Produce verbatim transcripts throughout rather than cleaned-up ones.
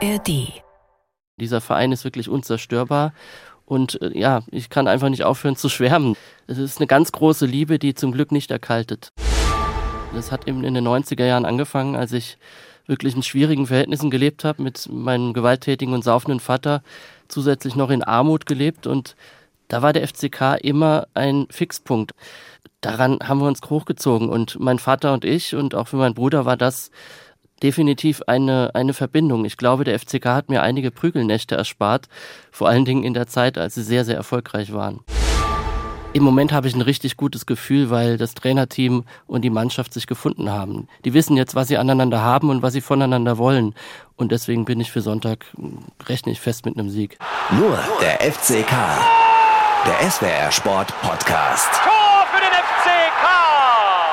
R D. Dieser Verein ist wirklich unzerstörbar und äh, ja, ich kann einfach nicht aufhören zu schwärmen. Es ist eine ganz große Liebe, die zum Glück nicht erkaltet. Das hat eben in den neunziger Jahren angefangen, als ich wirklich in schwierigen Verhältnissen gelebt habe, mit meinem gewalttätigen und saufenden Vater, zusätzlich noch in Armut gelebt, und da war der F C K immer ein Fixpunkt. Daran haben wir uns hochgezogen, und mein Vater und ich und auch für meinen Bruder war das definitiv eine, eine Verbindung. Ich glaube, der F C K hat mir einige Prügelnächte erspart, vor allen Dingen in der Zeit, als sie sehr, sehr erfolgreich waren. Im Moment habe ich ein richtig gutes Gefühl, weil das Trainerteam und die Mannschaft sich gefunden haben. Die wissen jetzt, was sie aneinander haben und was sie voneinander wollen. Und deswegen bin ich für Sonntag, rechne ich fest mit einem Sieg. Nur der F C K. Der S W R Sport Podcast. Tor für den F C K!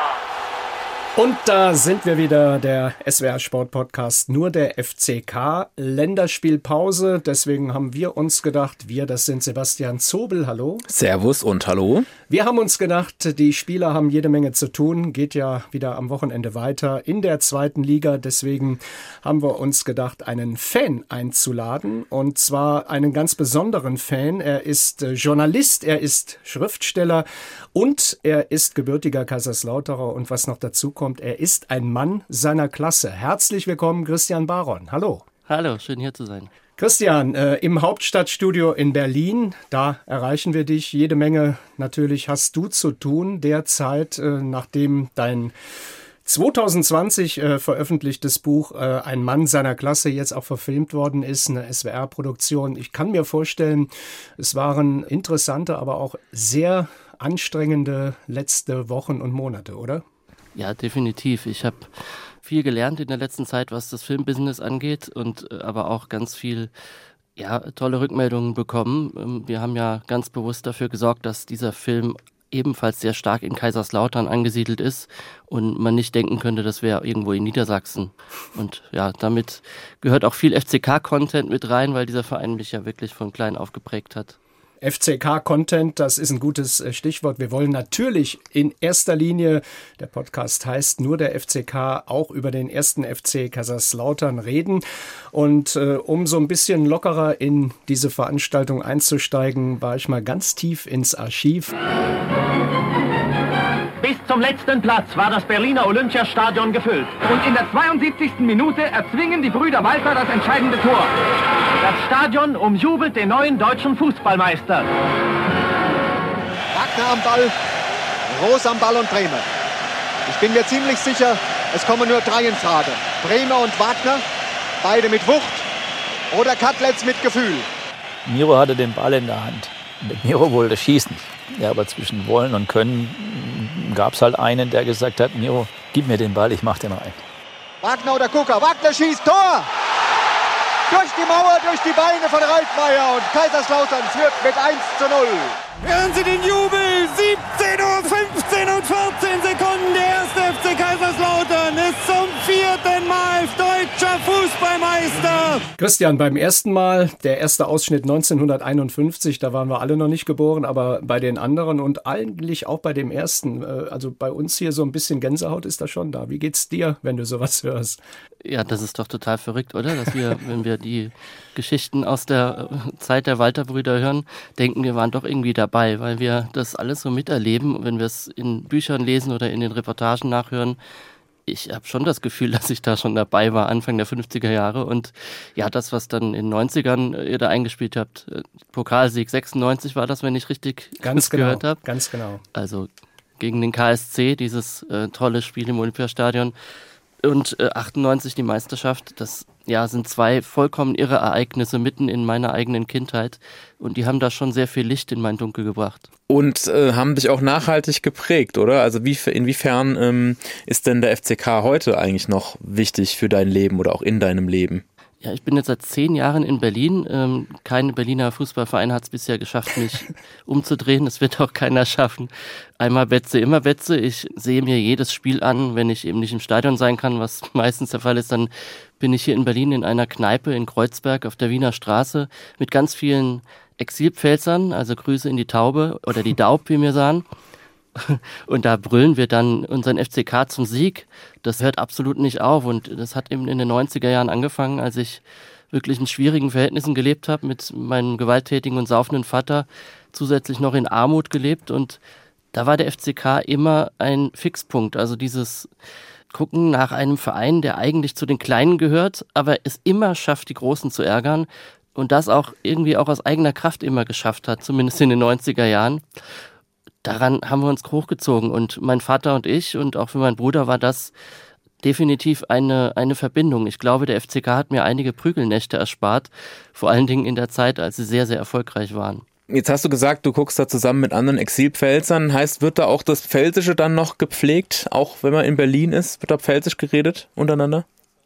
Und da sind wir wieder, der S W R Sport Podcast, nur der F C K. Länderspielpause, deswegen haben wir uns gedacht, wir, das sind Sebastian Zobel, hallo. Servus und hallo. Wir haben uns gedacht, die Spieler haben jede Menge zu tun, geht ja wieder am Wochenende weiter in der zweiten Liga. Deswegen haben wir uns gedacht, einen Fan einzuladen, und zwar einen ganz besonderen Fan. Er ist Journalist, er ist Schriftsteller und er ist gebürtiger Kaiserslauterer, und was noch dazu kommt, er ist ein Mann seiner Klasse. Herzlich willkommen, Christian Baron. Hallo. Hallo, schön hier zu sein. Christian, äh, im Hauptstadtstudio in Berlin, da erreichen wir dich. Jede Menge natürlich hast du zu tun derzeit, äh, nachdem dein zwanzig zwanzig äh, veröffentlichtes Buch äh, Ein Mann seiner Klasse jetzt auch verfilmt worden ist, eine S W R-Produktion. Ich kann mir vorstellen, es waren interessante, aber auch sehr anstrengende letzte Wochen und Monate, oder? Ja, definitiv. Ich habe viel gelernt in der letzten Zeit, was das Filmbusiness angeht, und äh, aber auch ganz viel, ja, tolle Rückmeldungen bekommen. Ähm, wir haben ja ganz bewusst dafür gesorgt, dass dieser Film ebenfalls sehr stark in Kaiserslautern angesiedelt ist und man nicht denken könnte, das wäre irgendwo in Niedersachsen. Und ja, damit gehört auch viel F C K-Content mit rein, weil dieser Verein mich ja wirklich von klein auf geprägt hat. F C K-Content, das ist ein gutes Stichwort. Wir wollen natürlich in erster Linie, der Podcast heißt nur der F C K, auch über den ersten F C Kaiserslautern reden. Und äh, um so ein bisschen lockerer in diese Veranstaltung einzusteigen, war ich mal ganz tief ins Archiv. Bis zum letzten Platz war das Berliner Olympiastadion gefüllt. Und in der zweiundsiebzigsten Minute erzwingen die Brüder Walter das entscheidende Tor. Das Stadion umjubelt den neuen deutschen Fußballmeister. Wagner am Ball, Roos am Ball und Brehme. Ich bin mir ziemlich sicher, es kommen nur drei in Frage. Brehme und Wagner, beide mit Wucht, oder Katlitz mit Gefühl. Miro hatte den Ball in der Hand. Miro wollte schießen. Ja, aber zwischen Wollen und Können gab es halt einen, der gesagt hat, Miro, gib mir den Ball, ich mach den rein. Wagner oder Kucker, Wagner schießt, Tor! Durch die Mauer, durch die Beine von Ralf Meyer, und Kaiserslautern führt mit eins zu null. Hören Sie den Jubel! siebzehn Uhr fünfzehn und vierzehn Sekunden. Der erste F C Kaiserslautern ist zum vierten Mal deutscher Fußballmeister. Christian, beim ersten Mal, der erste Ausschnitt neunzehnhunderteinundfünfzig, da waren wir alle noch nicht geboren, aber bei den anderen und eigentlich auch bei dem ersten, also bei uns hier so ein bisschen Gänsehaut ist da schon da. Wie geht's dir, wenn du sowas hörst? Ja, das ist doch total verrückt, oder? Dass wir, wenn wir die Geschichten aus der Zeit der Walter-Brüder hören, denken, wir waren doch irgendwie dabei, weil wir das alles so miterleben. Wenn wir es in Büchern lesen oder in den Reportagen nachhören, ich habe schon das Gefühl, dass ich da schon dabei war, Anfang der fünfziger Jahre. Und ja, das, was dann in den neunzigern ihr da eingespielt habt, Pokalsieg sechsundneunzig war das, wenn ich richtig ganz genau, gehört habe. Ganz genau. Also gegen den K S C, dieses äh, tolle Spiel im Olympiastadion. Und äh, achtundneunzig die Meisterschaft, das ja, sind zwei vollkommen irre Ereignisse mitten in meiner eigenen Kindheit, und die haben da schon sehr viel Licht in mein Dunkel gebracht. Und äh, haben dich auch nachhaltig geprägt, oder? Also wie, inwiefern ähm, ist denn der F C K heute eigentlich noch wichtig für dein Leben oder auch in deinem Leben? Ja, ich bin jetzt seit zehn Jahren in Berlin. Ähm, kein Berliner Fußballverein hat es bisher geschafft, mich umzudrehen. Das wird auch keiner schaffen. Einmal Betze, immer Betze. Ich sehe mir jedes Spiel an, wenn ich eben nicht im Stadion sein kann, was meistens der Fall ist. Dann bin ich hier in Berlin in einer Kneipe in Kreuzberg auf der Wiener Straße mit ganz vielen Exilpfälzern, also Grüße in die Taube oder die Daub, wie wir sagen. Und da brüllen wir dann unseren F C K zum Sieg. Das hört absolut nicht auf, und das hat eben in den neunziger Jahren angefangen, als ich wirklich in schwierigen Verhältnissen gelebt habe, mit meinem gewalttätigen und saufenden Vater zusätzlich noch in Armut gelebt. Und da war der F C K immer ein Fixpunkt. Also dieses Gucken nach einem Verein, der eigentlich zu den Kleinen gehört, aber es immer schafft, die Großen zu ärgern. Und das auch irgendwie auch aus eigener Kraft immer geschafft hat, zumindest in den neunziger Jahren. Daran haben wir uns hochgezogen. Und mein Vater und ich und auch für meinen Bruder war das definitiv eine, eine Verbindung. Ich glaube, der F C K hat mir einige Prügelnächte erspart, vor allen Dingen in der Zeit, als sie sehr, sehr erfolgreich waren. Jetzt hast du gesagt, du guckst da zusammen mit anderen Exilpfälzern. Heißt, wird da auch das Pfälzische dann noch gepflegt? Auch wenn man in Berlin ist, wird da Pfälzisch geredet untereinander?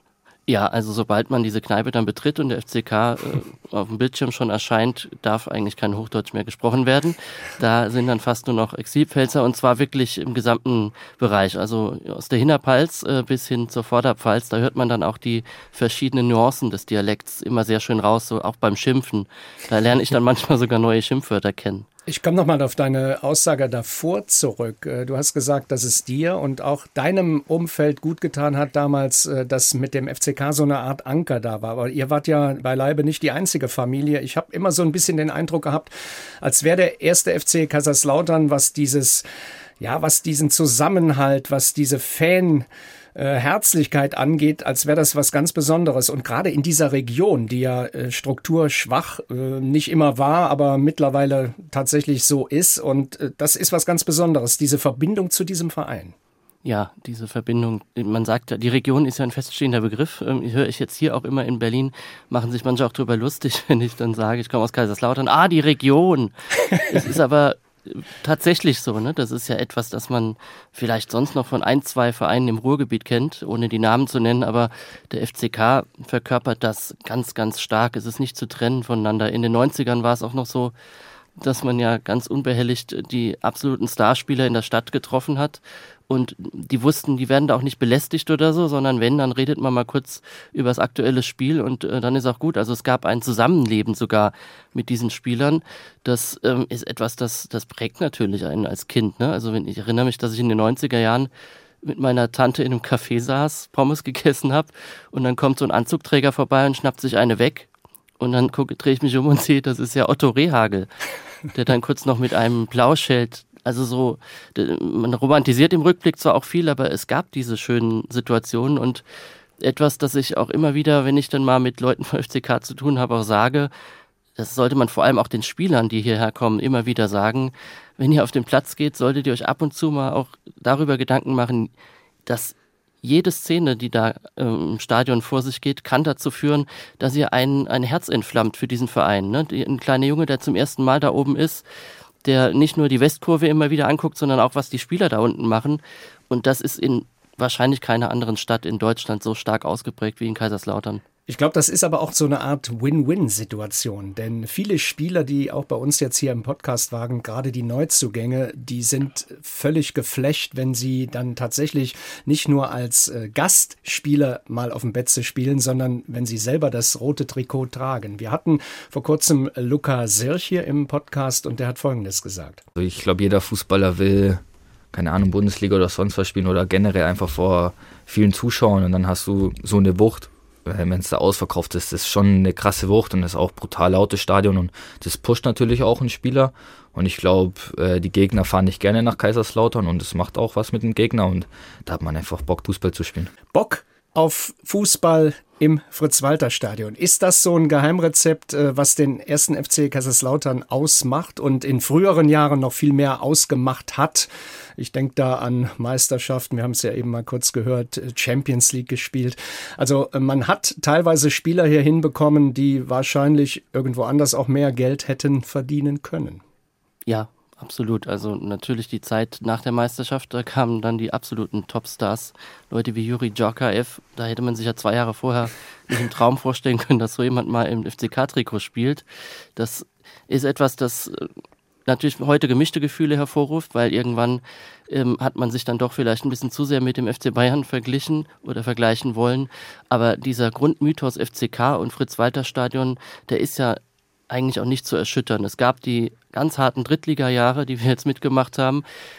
Ja, also sobald man diese Kneipe dann betritt und der F C K äh, auf dem Bildschirm schon erscheint, darf eigentlich kein Hochdeutsch mehr gesprochen werden. Da sind dann fast nur noch Exilpfälzer und zwar wirklich im gesamten Bereich. Also aus der Hinterpfalz äh, bis hin zur Vorderpfalz, da hört man dann auch die verschiedenen Nuancen des Dialekts immer sehr schön raus, so auch beim Schimpfen. Da lerne ich dann manchmal sogar neue Schimpfwörter kennen. Ich komme nochmal auf deine Aussage davor zurück. Du hast gesagt, dass es dir und auch deinem Umfeld gut getan hat damals, dass mit dem F C K so eine Art Anker da war. Aber ihr wart ja beileibe nicht die einzige Familie. Ich habe immer so ein bisschen den Eindruck gehabt, als wäre der erste F C Kaiserslautern, was dieses, ja, was diesen Zusammenhalt, was diese Fan Äh, Herzlichkeit angeht, als wäre das was ganz Besonderes. Und gerade in dieser Region, die ja äh, strukturschwach äh, nicht immer war, aber mittlerweile tatsächlich so ist. Und äh, das ist was ganz Besonderes, diese Verbindung zu diesem Verein. Ja, diese Verbindung, man sagt ja, die Region ist ja ein feststehender Begriff. Ähm, höre ich jetzt hier auch immer in Berlin, machen sich manche auch drüber lustig, wenn ich dann sage, ich komme aus Kaiserslautern. Ah, die Region. Es ist aber tatsächlich so, ne? Das ist ja etwas, das man vielleicht sonst noch von ein, zwei Vereinen im Ruhrgebiet kennt, ohne die Namen zu nennen, aber der F C K verkörpert das ganz, ganz stark. Es ist nicht zu trennen voneinander. In den neunzigern war es auch noch so, dass man ja ganz unbehelligt die absoluten Starspieler in der Stadt getroffen hat. Und die wussten, die werden da auch nicht belästigt oder so, sondern wenn, dann redet man mal kurz über das aktuelle Spiel und äh, dann ist auch gut. Also es gab ein Zusammenleben sogar mit diesen Spielern. Das ähm, ist etwas, das, das prägt natürlich einen als Kind. Ne? Also wenn ich erinnere mich, dass ich in den neunziger Jahren mit meiner Tante in einem Café saß, Pommes gegessen habe und dann kommt so ein Anzugträger vorbei und schnappt sich eine weg. Und dann drehe ich mich um und sehe, das ist ja Otto Rehhagel, der dann kurz noch mit einem Plausch hält. Also so, man romantisiert im Rückblick zwar auch viel, aber es gab diese schönen Situationen und etwas, das ich auch immer wieder, wenn ich dann mal mit Leuten vom F C K zu tun habe, auch sage, das sollte man vor allem auch den Spielern, die hierher kommen, immer wieder sagen, wenn ihr auf den Platz geht, solltet ihr euch ab und zu mal auch darüber Gedanken machen, dass jede Szene, die da äh, im Stadion vor sich geht, kann dazu führen, dass ihr ein, ein Herz entflammt für diesen Verein. Ne? Die, ein kleiner Junge, der zum ersten Mal da oben ist, der nicht nur die Westkurve immer wieder anguckt, sondern auch, was die Spieler da unten machen. Und das ist in wahrscheinlich keiner anderen Stadt in Deutschland so stark ausgeprägt wie in Kaiserslautern. Ich glaube, das ist aber auch so eine Art Win-Win-Situation, denn viele Spieler, die auch bei uns jetzt hier im Podcast waren, gerade die Neuzugänge, die sind völlig geflecht, wenn sie dann tatsächlich nicht nur als äh, Gastspieler mal auf dem Betze spielen, sondern wenn sie selber das rote Trikot tragen. Wir hatten vor kurzem Luca Sirch hier im Podcast und der hat Folgendes gesagt. Ich glaube, jeder Fußballer will, keine Ahnung, Bundesliga oder sonst was spielen oder generell einfach vor vielen Zuschauern und dann hast du so eine Wucht. Wenn es da ausverkauft ist, das ist schon eine krasse Wucht und das ist auch brutal lautes Stadion und das pusht natürlich auch einen Spieler und ich glaube, die Gegner fahren nicht gerne nach Kaiserslautern und das macht auch was mit dem Gegner und da hat man einfach Bock, Fußball zu spielen. Bock auf Fußball im Fritz-Walter-Stadion. Ist das so ein Geheimrezept, was den ersten F C Kaiserslautern ausmacht und in früheren Jahren noch viel mehr ausgemacht hat? Ich denke da an Meisterschaften, wir haben es ja eben mal kurz gehört, Champions League gespielt. Also man hat teilweise Spieler hier hinbekommen, die wahrscheinlich irgendwo anders auch mehr Geld hätten verdienen können. Ja, absolut. Also natürlich die Zeit nach der Meisterschaft, da kamen dann die absoluten Topstars, Leute wie Juri Djorkaeff. Da hätte man sich ja zwei Jahre vorher nicht im Traum vorstellen können, dass so jemand mal im F C K-Trikot spielt. Das ist etwas, das natürlich heute gemischte Gefühle hervorruft, weil irgendwann ähm, hat man sich dann doch vielleicht ein bisschen zu sehr mit dem F C Bayern verglichen oder vergleichen wollen. Aber dieser Grundmythos F C K und Fritz-Walter-Stadion, der ist ja eigentlich auch nicht zu erschüttern. Es gab die ganz harten Drittliga-Jahre, die wir jetzt mitgemacht haben.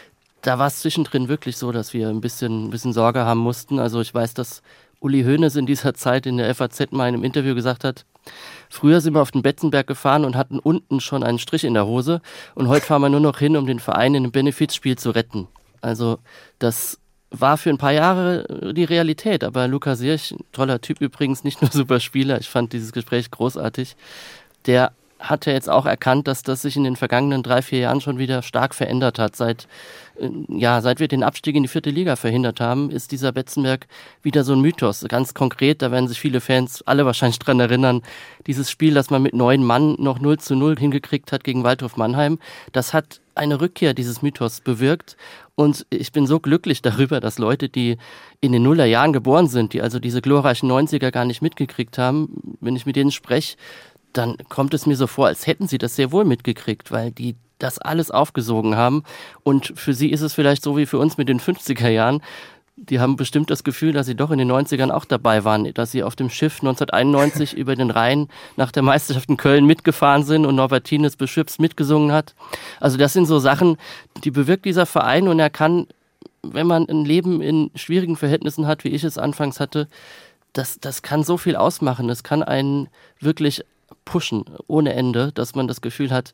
da war es zwischendrin wirklich so, dass wir ein bisschen, ein bisschen Sorge haben mussten. Also ich weiß, dass Uli Hoeneß in dieser Zeit in der F A Z mal in einem Interview gesagt hat, früher sind wir auf den Betzenberg gefahren und hatten unten schon einen Strich in der Hose und heute fahren wir nur noch hin, um den Verein in einem Benefizspiel zu retten. Also das war für ein paar Jahre die Realität, aber Lukas Sierch, toller Typ übrigens, nicht nur super Spieler, ich fand dieses Gespräch großartig, der hat ja jetzt auch erkannt, dass das sich in den vergangenen drei, vier Jahren schon wieder stark verändert hat. Seit, ja, seit wir den Abstieg in die vierte Liga verhindert haben, ist dieser Betzenberg wieder so ein Mythos. Ganz konkret, da werden sich viele Fans alle wahrscheinlich dran erinnern, dieses Spiel, das man mit neun Mann noch null zu null hingekriegt hat gegen Waldhof Mannheim, das hat eine Rückkehr dieses Mythos bewirkt. Und ich bin so glücklich darüber, dass Leute, die in den Nullerjahren geboren sind, die also diese glorreichen neunziger gar nicht mitgekriegt haben, wenn ich mit denen spreche, dann kommt es mir so vor, als hätten sie das sehr wohl mitgekriegt, weil die das alles aufgesogen haben. Und für sie ist es vielleicht so wie für uns mit den fünfziger Jahren. Die haben bestimmt das Gefühl, dass sie doch in den neunzigern auch dabei waren, dass sie auf dem Schiff neunzehnhunderteinundneunzig über den Rhein nach der Meisterschaft in Köln mitgefahren sind und Norbert Tienes Beschüps mitgesungen hat. Also das sind so Sachen, die bewirkt dieser Verein, und er kann, wenn man ein Leben in schwierigen Verhältnissen hat, wie ich es anfangs hatte, das, das kann so viel ausmachen. Das kann einen wirklich pushen ohne Ende, dass man das Gefühl hat,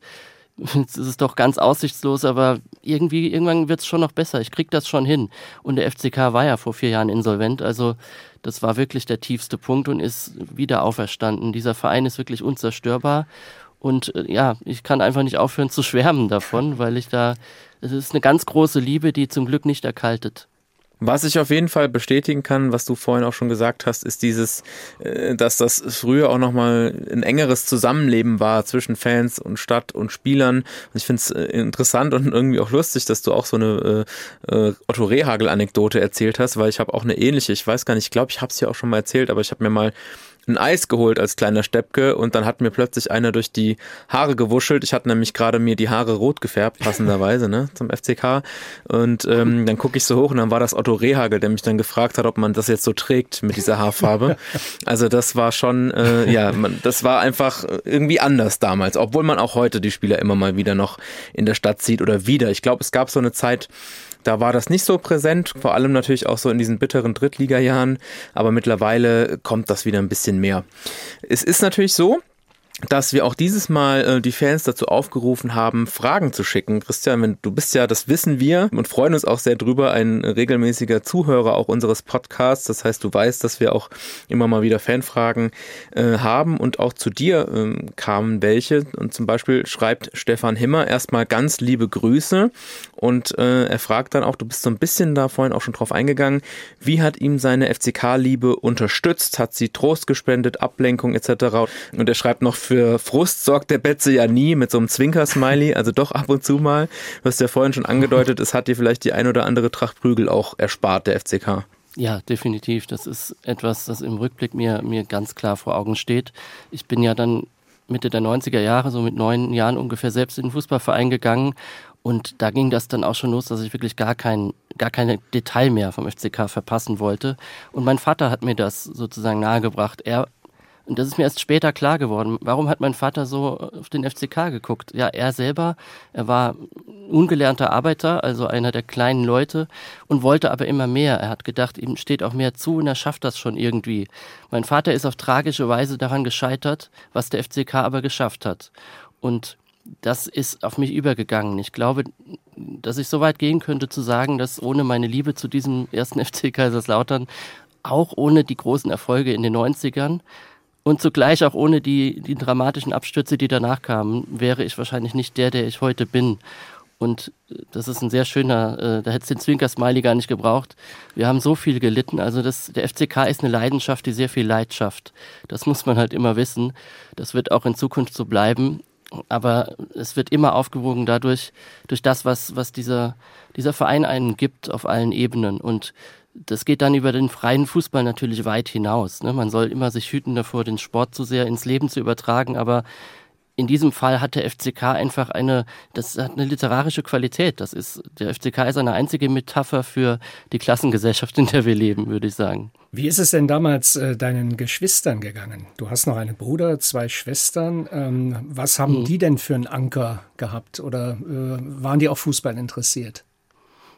es ist doch ganz aussichtslos, aber irgendwie irgendwann wird es schon noch besser. Ich krieg das schon hin. Und der F C K war ja vor vier Jahren insolvent, also das war wirklich der tiefste Punkt und ist wieder auferstanden. Dieser Verein ist wirklich unzerstörbar und ja, ich kann einfach nicht aufhören zu schwärmen davon, weil ich da, es ist eine ganz große Liebe, die zum Glück nicht erkaltet. Was ich auf jeden Fall bestätigen kann, was du vorhin auch schon gesagt hast, ist dieses, dass das früher auch nochmal ein engeres Zusammenleben war zwischen Fans und Stadt und Spielern. Und ich finde es interessant und irgendwie auch lustig, dass du auch so eine äh, Otto Rehhagel-Anekdote erzählt hast, weil ich habe auch eine ähnliche, ich weiß gar nicht, ich glaube, ich habe es ja auch schon mal erzählt, aber ich habe mir mal ein Eis geholt als kleiner Steppke und dann hat mir plötzlich einer durch die Haare gewuschelt. Ich hatte nämlich gerade mir die Haare rot gefärbt, passenderweise, ne, zum F C K. Und ähm, dann gucke ich so hoch und dann war das Otto Rehhagel, der mich dann gefragt hat, ob man das jetzt so trägt mit dieser Haarfarbe. Also das war schon, äh, ja, man, das war einfach irgendwie anders damals, obwohl man auch heute die Spieler immer mal wieder noch in der Stadt sieht oder wieder. Ich glaube, es gab so eine Zeit, da war das nicht so präsent, vor allem natürlich auch so in diesen bitteren Drittliga-Jahren, aber mittlerweile kommt das wieder ein bisschen mehr. Es ist natürlich so, dass wir auch dieses Mal äh, die Fans dazu aufgerufen haben, Fragen zu schicken. Christian, wenn, du bist ja, das wissen wir und freuen uns auch sehr drüber, ein regelmäßiger Zuhörer auch unseres Podcasts. Das heißt, du weißt, dass wir auch immer mal wieder Fanfragen äh, haben und auch zu dir äh, kamen welche. Und zum Beispiel schreibt Stefan Himmer erstmal ganz liebe Grüße und äh, er fragt dann auch, du bist so ein bisschen da vorhin auch schon drauf eingegangen, wie hat ihm seine F C K-Liebe unterstützt? Hat sie Trost gespendet, Ablenkung et cetera? Und er schreibt noch, für Frust sorgt der Betze ja nie, mit so einem Zwinker-Smiley, also doch ab und zu mal. Du hast ja vorhin schon angedeutet, es hat dir vielleicht die ein oder andere Tracht Prügel auch erspart, der F C K. Ja, definitiv. Das ist etwas, das im Rückblick mir, mir ganz klar vor Augen steht. Ich bin ja dann Mitte der neunziger Jahre, so mit neun Jahren ungefähr, selbst in den Fußballverein gegangen. Und da ging das dann auch schon los, dass ich wirklich gar kein, gar keine Detail mehr vom F C K verpassen wollte. Und mein Vater hat mir das sozusagen nahegebracht. Er Und das ist mir erst später klar geworden. Warum hat mein Vater so auf den F C K geguckt? Ja, er selber, er war ungelernter Arbeiter, also einer der kleinen Leute und wollte aber immer mehr. Er hat gedacht, ihm steht auch mehr zu und er schafft das schon irgendwie. Mein Vater ist auf tragische Weise daran gescheitert, was der F C K aber geschafft hat. Und das ist auf mich übergegangen. Ich glaube, dass ich so weit gehen könnte zu sagen, dass ohne meine Liebe zu diesem ersten F C Kaiserslautern, auch ohne die großen Erfolge in den neunzigern, und zugleich auch ohne die, die dramatischen Abstürze, die danach kamen, wäre ich wahrscheinlich nicht der, der ich heute bin. Und das ist ein sehr schöner, äh, da hätte es den Zwinker-Smiley gar nicht gebraucht. Wir haben so viel gelitten. Also das, der F C K ist eine Leidenschaft, die sehr viel Leid schafft. Das muss man halt immer wissen. Das wird auch in Zukunft so bleiben. Aber es wird immer aufgewogen dadurch, durch das, was, was dieser, dieser Verein einen gibt auf allen Ebenen. Und das geht dann über den freien Fußball natürlich weit hinaus. Ne? Man soll immer sich hüten davor, den Sport zu sehr ins Leben zu übertragen, aber in diesem Fall hat der F C K einfach eine, das hat eine literarische Qualität. Das ist, der F C K ist eine einzige Metapher für die Klassengesellschaft, in der wir leben, würde ich sagen. Wie ist es denn damals äh, deinen Geschwistern gegangen? Du hast noch einen Bruder, zwei Schwestern. Ähm, was haben mhm. die denn für einen Anker gehabt? Oder äh, waren die auch Fußball interessiert?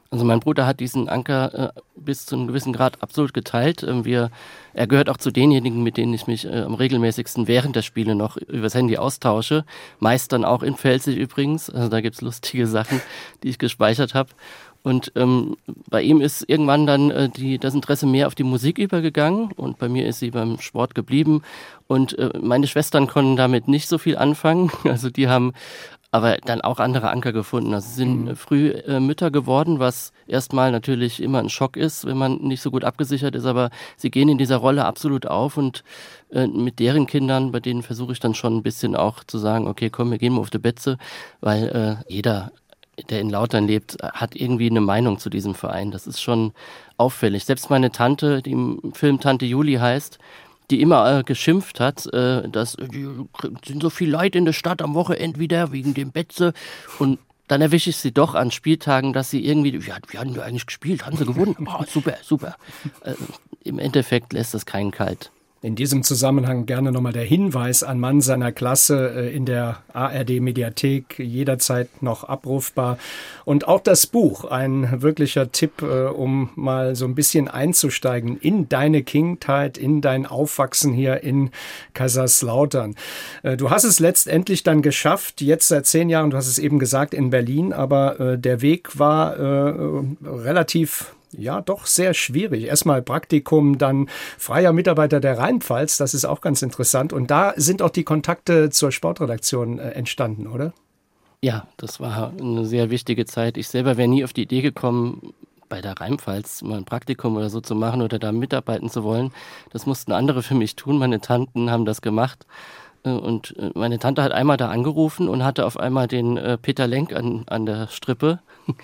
Also mein Bruder hat diesen Anker äh, bis zu einem gewissen Grad absolut geteilt. Ähm, wir, er gehört auch zu denjenigen, mit denen ich mich äh, am regelmäßigsten während der Spiele noch übers Handy austausche. Meist dann auch in Pfälzig übrigens. Also da gibt's lustige Sachen, die ich gespeichert habe. Und ähm, bei ihm ist irgendwann dann äh, die, das Interesse mehr auf die Musik übergegangen und bei mir ist sie beim Sport geblieben. Und äh, meine Schwestern konnten damit nicht so viel anfangen. Also die haben aber dann auch andere Anker gefunden. Also sie sind mhm. früh äh, Mütter geworden, was erstmal natürlich immer ein Schock ist, wenn man nicht so gut abgesichert ist, aber sie gehen in dieser Rolle absolut auf und äh, mit deren Kindern, bei denen versuche ich dann schon ein bisschen auch zu sagen, okay, komm, wir gehen mal auf die Betze, weil äh, jeder, der in Lautern lebt, hat irgendwie eine Meinung zu diesem Verein. Das ist schon auffällig. Selbst meine Tante, die im Film Tante Juli heißt, die immer äh, geschimpft hat, äh, dass äh, die sind so viel Leute in der Stadt am Wochenende wieder wegen dem Betze und dann erwische ich sie doch an Spieltagen, dass sie irgendwie, ja, wir hatten ja eigentlich gespielt, haben sie gewonnen, oh, super, super. Äh, im Endeffekt lässt das keinen kalt. In diesem Zusammenhang gerne nochmal der Hinweis an Mann seiner Klasse in der A R D-Mediathek, jederzeit noch abrufbar. Und auch das Buch, ein wirklicher Tipp, um mal so ein bisschen einzusteigen in deine Kindheit, in dein Aufwachsen hier in Kaiserslautern. Du hast es letztendlich dann geschafft, jetzt seit zehn Jahren, du hast es eben gesagt, in Berlin, aber der Weg war äh, relativ... Ja, doch sehr schwierig. Erstmal Praktikum, dann freier Mitarbeiter der Rheinpfalz, das ist auch ganz interessant. Und da sind auch die Kontakte zur Sportredaktion äh, entstanden, oder? Ja, das war eine sehr wichtige Zeit. Ich selber wäre nie auf die Idee gekommen, bei der Rheinpfalz mal ein Praktikum oder so zu machen oder da mitarbeiten zu wollen. Das mussten andere für mich tun. Meine Tanten haben das gemacht. Und meine Tante hat einmal da angerufen und hatte auf einmal den äh, Peter Lenk an, an der Strippe,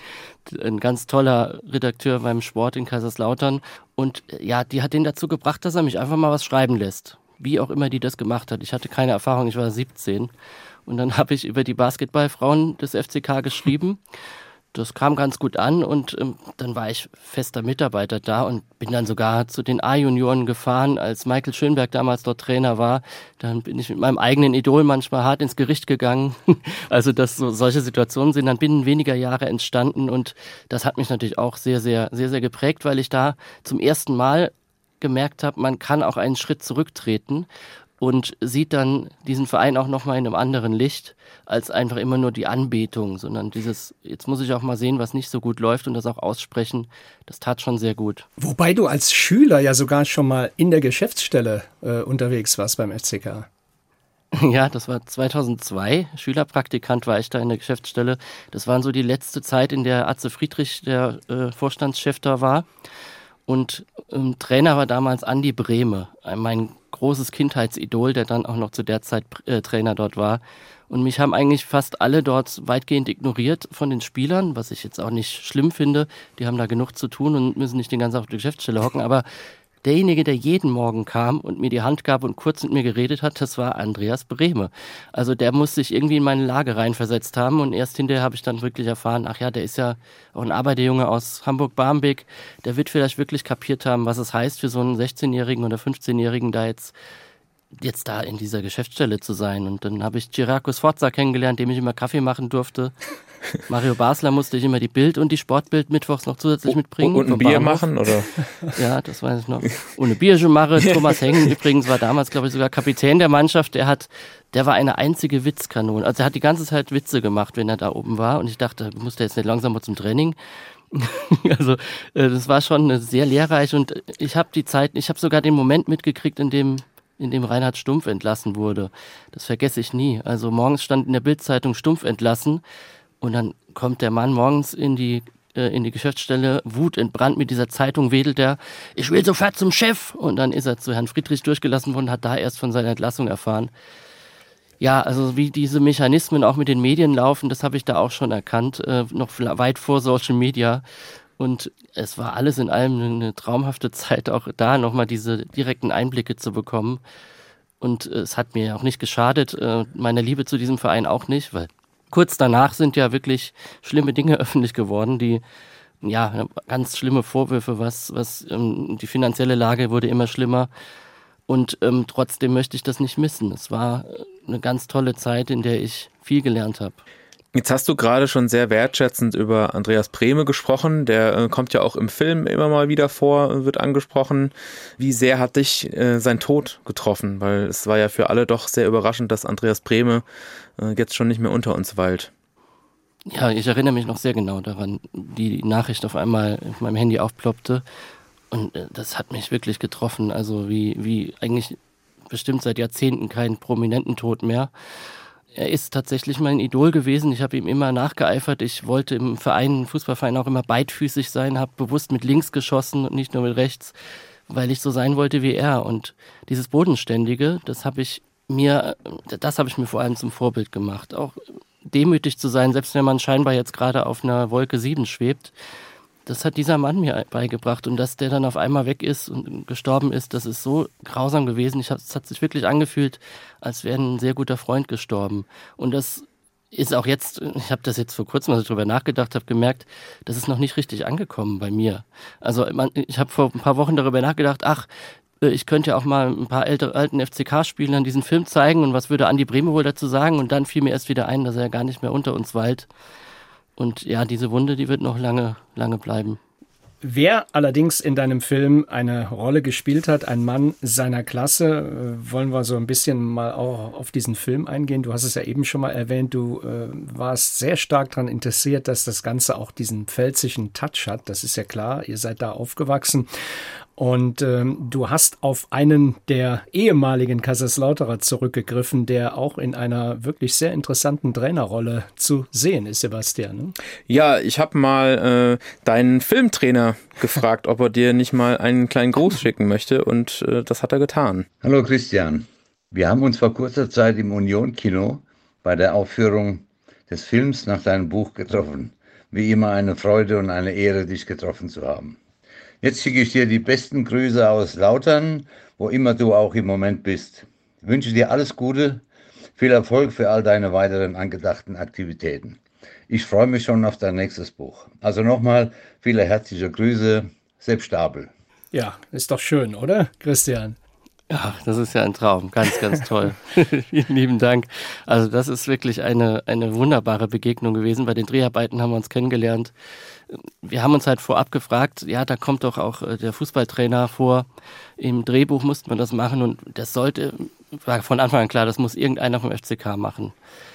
ein ganz toller Redakteur beim Sport in Kaiserslautern. Und äh, ja, die hat den dazu gebracht, dass er mich einfach mal was schreiben lässt. Wie auch immer die das gemacht hat. Ich hatte keine Erfahrung, ich war siebzehn. Und dann habe ich über die Basketballfrauen des F C K geschrieben. Das kam ganz gut an und ähm, dann war ich fester Mitarbeiter da und bin dann sogar zu den A-Junioren gefahren, als Michael Schönberg damals dort Trainer war. Dann bin ich mit meinem eigenen Idol manchmal hart ins Gericht gegangen. Also dass so solche Situationen sind dann binnen weniger Jahre entstanden und das hat mich natürlich auch sehr, sehr, sehr, sehr geprägt, weil ich da zum ersten Mal gemerkt habe, man kann auch einen Schritt zurücktreten und sieht dann diesen Verein auch nochmal in einem anderen Licht, als einfach immer nur die Anbetung, sondern dieses, jetzt muss ich auch mal sehen, was nicht so gut läuft und das auch aussprechen, das tat schon sehr gut. Wobei du als Schüler ja sogar schon mal in der Geschäftsstelle äh, unterwegs warst beim F C K. Ja, das war zweitausendzwei, Schülerpraktikant war ich da in der Geschäftsstelle. Das war so die letzte Zeit, in der Atze Friedrich der äh, Vorstandschef da war. Und ähm, Trainer war damals Andi Brehme, mein großes Kindheitsidol, der dann auch noch zu der Zeit äh, Trainer dort war. Und mich haben eigentlich fast alle dort weitgehend ignoriert von den Spielern, was ich jetzt auch nicht schlimm finde. Die haben da genug zu tun und müssen nicht den ganzen Tag auf der Geschäftsstelle hocken. Aber derjenige, der jeden Morgen kam und mir die Hand gab und kurz mit mir geredet hat, das war Andreas Brehme. Also der muss sich irgendwie in meine Lage reinversetzt haben und erst hinterher habe ich dann wirklich erfahren, ach ja, der ist ja auch ein Arbeiterjunge aus Hamburg-Barmbek, der wird vielleicht wirklich kapiert haben, was es heißt für so einen sechzehnjährigen oder fünfzehnjährigen da jetzt jetzt da in dieser Geschäftsstelle zu sein. Und dann habe ich Ciriaco Sforza kennengelernt, dem ich immer Kaffee machen durfte. Mario Basler musste ich immer die Bild- und die Sportbild mittwochs noch zusätzlich mitbringen. Und ein Bier machen, oder? Ja, das weiß ich noch. Und eine Bierchen mache. Thomas Hengen übrigens war damals, glaube ich, sogar Kapitän der Mannschaft. Der hat, der war eine einzige Witzkanone. Also er hat die ganze Zeit Witze gemacht, wenn er da oben war. Und ich dachte, muss der jetzt nicht langsam mal zum Training? Also das war schon sehr lehrreich. Und ich habe die Zeit, ich habe sogar den Moment mitgekriegt, in dem in dem Reinhard Stumpf entlassen wurde. Das vergesse ich nie. Also morgens stand in der Bild-Zeitung Stumpf entlassen und dann kommt der Mann morgens in die äh, in die Geschäftsstelle, wutentbrannt mit dieser Zeitung wedelt er, ich will sofort zum Chef. Und dann ist er zu Herrn Friedrich durchgelassen worden, hat da erst von seiner Entlassung erfahren. Ja, also wie diese Mechanismen auch mit den Medien laufen, das habe ich da auch schon erkannt, äh, noch weit vor Social Media. Und es war alles in allem eine traumhafte Zeit, auch da nochmal diese direkten Einblicke zu bekommen. Und es hat mir auch nicht geschadet, meine Liebe zu diesem Verein auch nicht, weil kurz danach sind ja wirklich schlimme Dinge öffentlich geworden, die, ja, ganz schlimme Vorwürfe, was, was, die finanzielle Lage wurde immer schlimmer. Und ähm, trotzdem möchte ich das nicht missen. Es war eine ganz tolle Zeit, in der ich viel gelernt habe. Jetzt hast du gerade schon sehr wertschätzend über Andreas Brehme gesprochen. Der äh, kommt ja auch im Film immer mal wieder vor, wird angesprochen. Wie sehr hat dich äh, sein Tod getroffen? Weil es war ja für alle doch sehr überraschend, dass Andreas Brehme äh, jetzt schon nicht mehr unter uns weilt. Ja, ich erinnere mich noch sehr genau daran, die Nachricht auf einmal auf meinem Handy aufploppte. Und äh, das hat mich wirklich getroffen. Also wie, wie eigentlich bestimmt seit Jahrzehnten keinen prominenten Tod mehr. Er ist tatsächlich mein Idol gewesen. Ich habe ihm immer nachgeeifert. Ich wollte im Verein, im Fußballverein auch immer beidfüßig sein, habe bewusst mit links geschossen und nicht nur mit rechts, weil ich so sein wollte wie er. Und dieses Bodenständige, das habe ich mir, das habe ich mir vor allem zum Vorbild gemacht. Auch demütig zu sein, selbst wenn man scheinbar jetzt gerade auf einer Wolke sieben schwebt. Das hat dieser Mann mir beigebracht. Und dass der dann auf einmal weg ist und gestorben ist, das ist so grausam gewesen. Ich hab, es hat sich wirklich angefühlt, als wäre ein sehr guter Freund gestorben. Und das ist auch jetzt, ich habe das jetzt vor kurzem, als ich darüber nachgedacht habe, gemerkt, das ist noch nicht richtig angekommen bei mir. Also man, ich habe vor ein paar Wochen darüber nachgedacht, ach, ich könnte ja auch mal ein paar ältere, alten F C K-Spielern diesen Film zeigen und was würde Andi Brehme wohl dazu sagen? Und dann fiel mir erst wieder ein, dass er gar nicht mehr unter uns weilt. Und ja, diese Wunde, die wird noch lange, lange bleiben. Wer allerdings in deinem Film eine Rolle gespielt hat, ein Mann seiner Klasse, wollen wir so ein bisschen mal auch auf diesen Film eingehen. Du hast es ja eben schon mal erwähnt, du äh, warst sehr stark daran interessiert, dass das Ganze auch diesen pfälzischen Touch hat. Das ist ja klar, ihr seid da aufgewachsen. Und ähm, du hast auf einen der ehemaligen Kaiserslauterer zurückgegriffen, der auch in einer wirklich sehr interessanten Trainerrolle zu sehen ist, Sebastian. Ne? Ja, ich habe mal äh, deinen Filmtrainer gefragt, ob er dir nicht mal einen kleinen Gruß schicken möchte, und äh, das hat er getan. Hallo Christian, wir haben uns vor kurzer Zeit im Union-Kino bei der Aufführung des Films nach deinem Buch getroffen. Wie immer eine Freude und eine Ehre, dich getroffen zu haben. Jetzt schicke ich dir die besten Grüße aus Lautern, wo immer du auch im Moment bist. Ich wünsche dir alles Gute, viel Erfolg für all deine weiteren angedachten Aktivitäten. Ich freue mich schon auf dein nächstes Buch. Also nochmal viele herzliche Grüße, Sepp Stapel. Ja, ist doch schön, oder, Christian? Ja, das ist ja ein Traum. Ganz, ganz toll. Vielen lieben Dank. Also das ist wirklich eine, eine wunderbare Begegnung gewesen. Bei den Dreharbeiten haben wir uns kennengelernt. Wir haben uns halt vorab gefragt, ja, da kommt doch auch der Fußballtrainer vor. Im Drehbuch musste man das machen und das sollte, war von Anfang an klar, das muss irgendeiner vom F C K machen.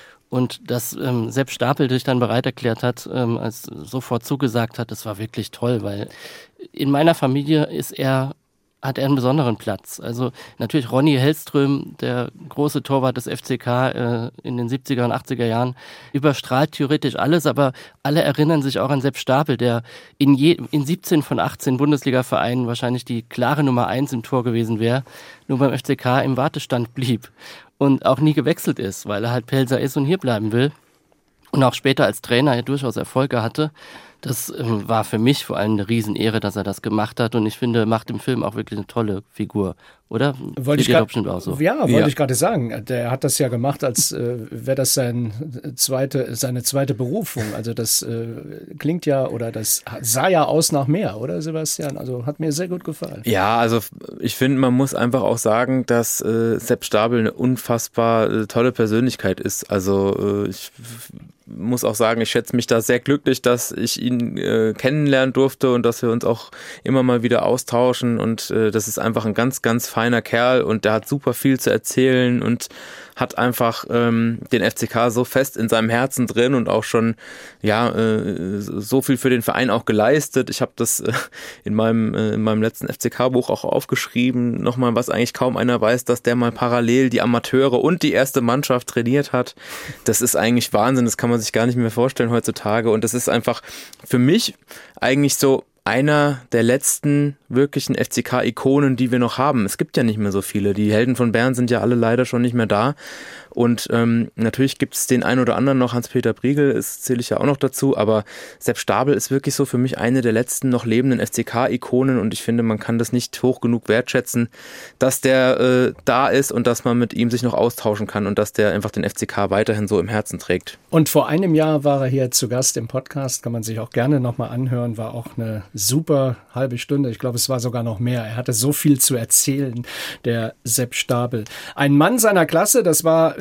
Und dass ähm, Sepp Stapel sich dann bereit erklärt hat, ähm, als sofort zugesagt hat, das war wirklich toll, weil in meiner Familie ist er hat er einen besonderen Platz. Also natürlich Ronny Hellström, der große Torwart des F C K äh, in den siebziger und achtziger Jahren, überstrahlt theoretisch alles, aber alle erinnern sich auch an Sepp Stapel, der in, je, in siebzehn von achtzehn Bundesliga-Vereinen wahrscheinlich die klare Nummer eins im Tor gewesen wäre, nur beim F C K im Wartestand blieb und auch nie gewechselt ist, weil er halt Pelzer ist und hier bleiben will. Und auch später als Trainer er durchaus Erfolge hatte. Das ähm, war für mich vor allem eine Riesenehre, dass er das gemacht hat. Und ich finde, er macht im Film auch wirklich eine tolle Figur. Oder? Wollte ich grad, auch so. Ja, wollte ja. ich gerade sagen. Der hat das ja gemacht, als äh, wäre das sein zweite, seine zweite Berufung. Also das äh, klingt ja, oder das sah ja aus nach mehr, oder Sebastian? Also hat mir sehr gut gefallen. Ja, also ich finde, man muss einfach auch sagen, dass äh, Sepp Stapel eine unfassbar äh, tolle Persönlichkeit ist. Also äh, ich muss auch sagen, ich schätze mich da sehr glücklich, dass ich ihn äh, kennenlernen durfte und dass wir uns auch immer mal wieder austauschen, und äh, das ist einfach ein ganz, ganz feiner Kerl und der hat super viel zu erzählen und hat einfach ähm, den F C K so fest in seinem Herzen drin und auch schon ja äh, so viel für den Verein auch geleistet. Ich habe das äh, in meinem äh, in meinem letzten F C K-Buch auch aufgeschrieben, nochmal, was eigentlich kaum einer weiß, dass der mal parallel die Amateure und die erste Mannschaft trainiert hat. Das ist eigentlich Wahnsinn, das kann man sich gar nicht mehr vorstellen heutzutage, und das ist einfach für mich eigentlich so einer der letzten wirklichen F C K-Ikonen, die wir noch haben. Es gibt ja nicht mehr so viele. Die Helden von Bern sind ja alle leider schon nicht mehr da. Und ähm, natürlich gibt es den einen oder anderen noch, Hans-Peter Briegel, das zähle ich ja auch noch dazu, aber Sepp Stapel ist wirklich so für mich eine der letzten noch lebenden F C K-Ikonen, und ich finde, man kann das nicht hoch genug wertschätzen, dass der äh, da ist und dass man mit ihm sich noch austauschen kann und dass der einfach den F C K weiterhin so im Herzen trägt. Und vor einem Jahr war er hier zu Gast im Podcast, kann man sich auch gerne nochmal anhören, war auch eine super halbe Stunde, ich glaube, es war sogar noch mehr. Er hatte so viel zu erzählen, der Sepp Stapel. Ein Mann seiner Klasse, das war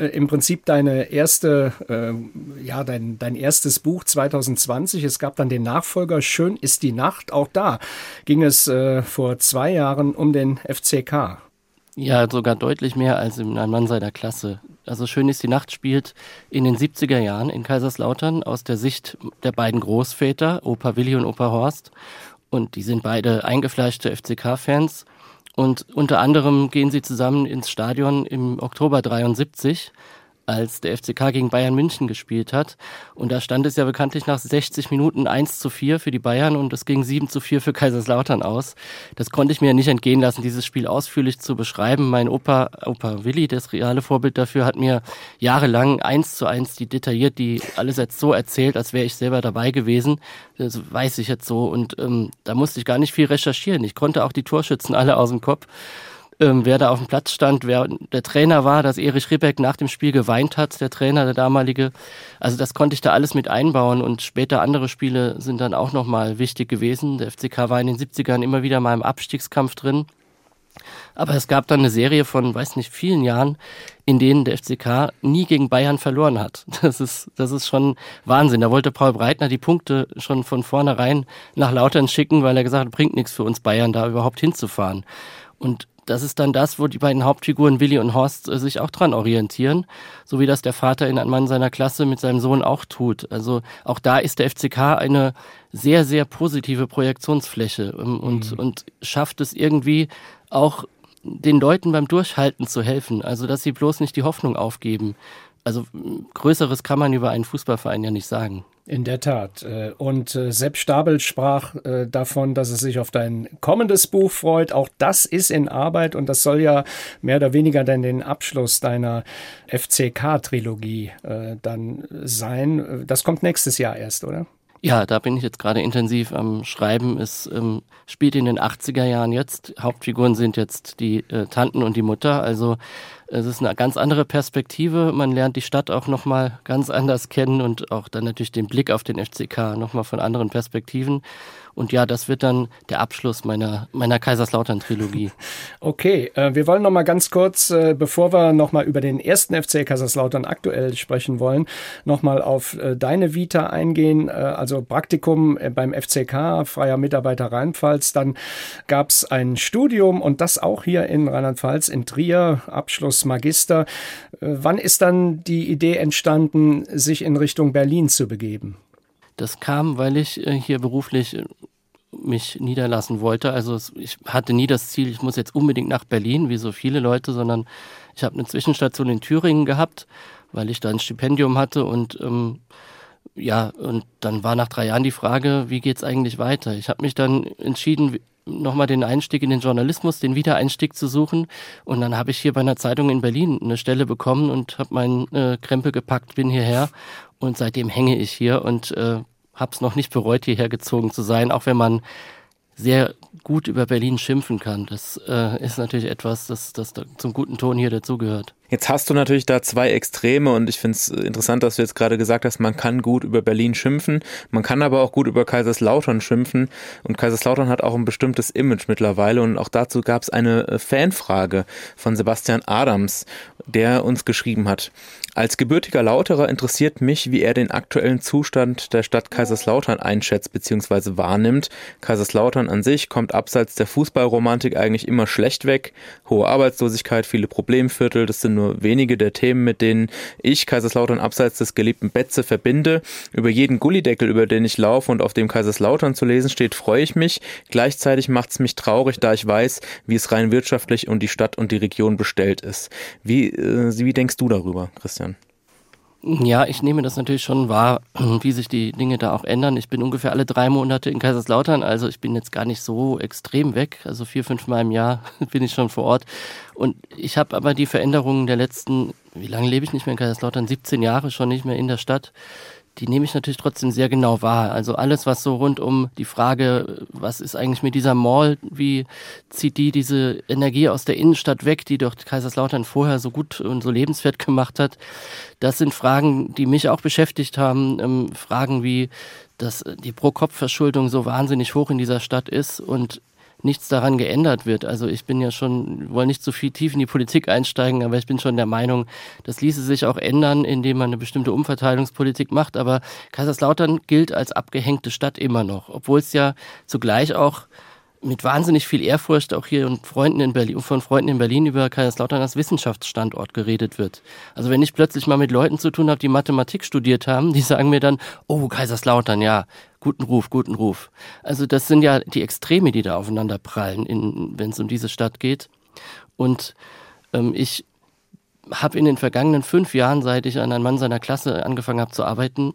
äh, im Prinzip deine erste, äh, ja, dein, dein erstes Buch zwanzig zwanzig. Es gab dann den Nachfolger Schön ist die Nacht. Auch da ging es äh, vor zwei Jahren um den F C K. Ja, sogar deutlich mehr als in Ein Mann seiner Klasse. Also Schön ist die Nacht spielt in den siebziger Jahren in Kaiserslautern aus der Sicht der beiden Großväter, Opa Willi und Opa Horst. Und die sind beide eingefleischte F C K-Fans. Und unter anderem gehen sie zusammen ins Stadion im Oktober dreiundsiebzig, als der F C K gegen Bayern München gespielt hat. Und da stand es ja bekanntlich nach sechzig Minuten eins zu vier für die Bayern und es ging sieben zu vier für Kaiserslautern aus. Das konnte ich mir nicht entgehen lassen, dieses Spiel ausführlich zu beschreiben. Mein Opa, Opa Willi, das reale Vorbild dafür, hat mir jahrelang eins zu eins die detailliert, die alles jetzt so erzählt, als wäre ich selber dabei gewesen. Das weiß ich jetzt so und ähm, da musste ich gar nicht viel recherchieren. Ich konnte auch die Torschützen alle aus dem Kopf. Ähm, wer da auf dem Platz stand, wer der Trainer war, dass Erich Ribbeck nach dem Spiel geweint hat, der Trainer, der damalige. Also das konnte ich da alles mit einbauen und später andere Spiele sind dann auch nochmal wichtig gewesen. Der F C K war in den siebzigern immer wieder mal im Abstiegskampf drin. Aber es gab dann eine Serie von, weiß nicht, vielen Jahren, in denen der F C K nie gegen Bayern verloren hat. Das ist, das ist schon Wahnsinn. Da wollte Paul Breitner die Punkte schon von vornherein nach Lautern schicken, weil er gesagt hat, bringt nichts für uns Bayern, da überhaupt hinzufahren. Und das ist dann das, wo die beiden Hauptfiguren Willi und Horst äh, sich auch dran orientieren, so wie das der Vater in Ein Mann seiner Klasse mit seinem Sohn auch tut. Also auch da ist der F C K eine sehr, sehr positive Projektionsfläche ähm, und, mhm. und schafft es irgendwie auch den Leuten beim Durchhalten zu helfen, also dass sie bloß nicht die Hoffnung aufgeben. Also Größeres kann man über einen Fußballverein ja nicht sagen. In der Tat. Und Sepp Stabel sprach davon, dass er sich auf dein kommendes Buch freut. Auch das ist in Arbeit und das soll ja mehr oder weniger dann den Abschluss deiner F C K-Trilogie dann sein. Das kommt nächstes Jahr erst, oder? Ja, da bin ich jetzt gerade intensiv am Schreiben. Es ähm, spielt in den achtziger Jahren jetzt. Hauptfiguren sind jetzt die äh, Tanten und die Mutter. Also es ist eine ganz andere Perspektive. Man lernt die Stadt auch nochmal ganz anders kennen und auch dann natürlich den Blick auf den F C K nochmal von anderen Perspektiven. Und ja, das wird dann der Abschluss meiner, meiner Kaiserslautern-Trilogie. Okay, äh, wir wollen noch mal ganz kurz, äh, bevor wir noch mal über den ersten F C Kaiserslautern aktuell sprechen wollen, noch mal auf äh, deine Vita eingehen. Äh, also Praktikum äh, beim F C K, freier Mitarbeiter Rheinland-Pfalz. Dann gab es ein Studium und das auch hier in Rheinland-Pfalz, in Trier, Abschluss Magister. Äh, wann ist dann die Idee entstanden, sich in Richtung Berlin zu begeben? Das kam, weil ich äh, hier beruflich äh, mich niederlassen wollte. Also es, ich hatte nie das Ziel, ich muss jetzt unbedingt nach Berlin, wie so viele Leute, sondern ich habe eine Zwischenstation in Thüringen gehabt, weil ich da ein Stipendium hatte und ähm, ja, und dann war nach drei Jahren die Frage, wie geht's eigentlich weiter? Ich habe mich dann entschieden, nochmal den Einstieg in den Journalismus, den Wiedereinstieg zu suchen. Und dann habe ich hier bei einer Zeitung in Berlin eine Stelle bekommen und habe meinen äh, Krempel gepackt, bin hierher und seitdem hänge ich hier und äh, habe es noch nicht bereut, hierher gezogen zu sein, auch wenn man sehr gut über Berlin schimpfen kann. Das äh, ist natürlich etwas, das, das zum guten Ton hier dazugehört. Jetzt hast du natürlich da zwei Extreme und ich finde es interessant, dass du jetzt gerade gesagt hast, man kann gut über Berlin schimpfen, man kann aber auch gut über Kaiserslautern schimpfen und Kaiserslautern hat auch ein bestimmtes Image mittlerweile und auch dazu gab es eine Fanfrage von Sebastian Adams, der uns geschrieben hat: Als gebürtiger Lauterer interessiert mich, wie er den aktuellen Zustand der Stadt Kaiserslautern einschätzt bzw. wahrnimmt. Kaiserslautern an sich kommt abseits der Fußballromantik eigentlich immer schlecht weg. Hohe Arbeitslosigkeit, viele Problemviertel, das sind nur wenige der Themen, mit denen ich Kaiserslautern abseits des geliebten Betze verbinde. Über jeden Gullideckel, über den ich laufe und auf dem Kaiserslautern zu lesen steht, freue ich mich. Gleichzeitig macht es mich traurig, da ich weiß, wie es rein wirtschaftlich und die Stadt und die Region bestellt ist. Wie, äh, wie denkst du darüber, Christian? Ja, ich nehme das natürlich schon wahr, wie sich die Dinge da auch ändern. Ich bin ungefähr alle drei Monate in Kaiserslautern, also ich bin jetzt gar nicht so extrem weg. Also vier, fünf Mal im Jahr bin ich schon vor Ort. Und ich habe aber die Veränderungen der letzten, wie lange lebe ich nicht mehr in Kaiserslautern? siebzehn Jahre schon nicht mehr in der Stadt. Die nehme ich natürlich trotzdem sehr genau wahr. Also alles, was so rund um die Frage, was ist eigentlich mit dieser Mall, wie zieht die diese Energie aus der Innenstadt weg, die doch Kaiserslautern vorher so gut und so lebenswert gemacht hat, das sind Fragen, die mich auch beschäftigt haben. Ähm, Fragen wie, dass die Pro-Kopf-Verschuldung so wahnsinnig hoch in dieser Stadt ist und nichts daran geändert wird. Also ich bin ja schon, wollte nicht so viel tief in die Politik einsteigen, aber ich bin schon der Meinung, das ließe sich auch ändern, indem man eine bestimmte Umverteilungspolitik macht. Aber Kaiserslautern gilt als abgehängte Stadt immer noch, obwohl es ja zugleich auch mit wahnsinnig viel Ehrfurcht auch hier und Freunden in Berlin, von Freunden in Berlin über Kaiserslautern als Wissenschaftsstandort geredet wird. Also wenn ich plötzlich mal mit Leuten zu tun habe, die Mathematik studiert haben, die sagen mir dann, oh, Kaiserslautern, ja, guten Ruf, guten Ruf. Also das sind ja die Extreme, die da aufeinander prallen, wenn es um diese Stadt geht. Und ähm, ich habe in den vergangenen fünf Jahren, seit ich an einem Mann seiner Klasse angefangen habe zu arbeiten,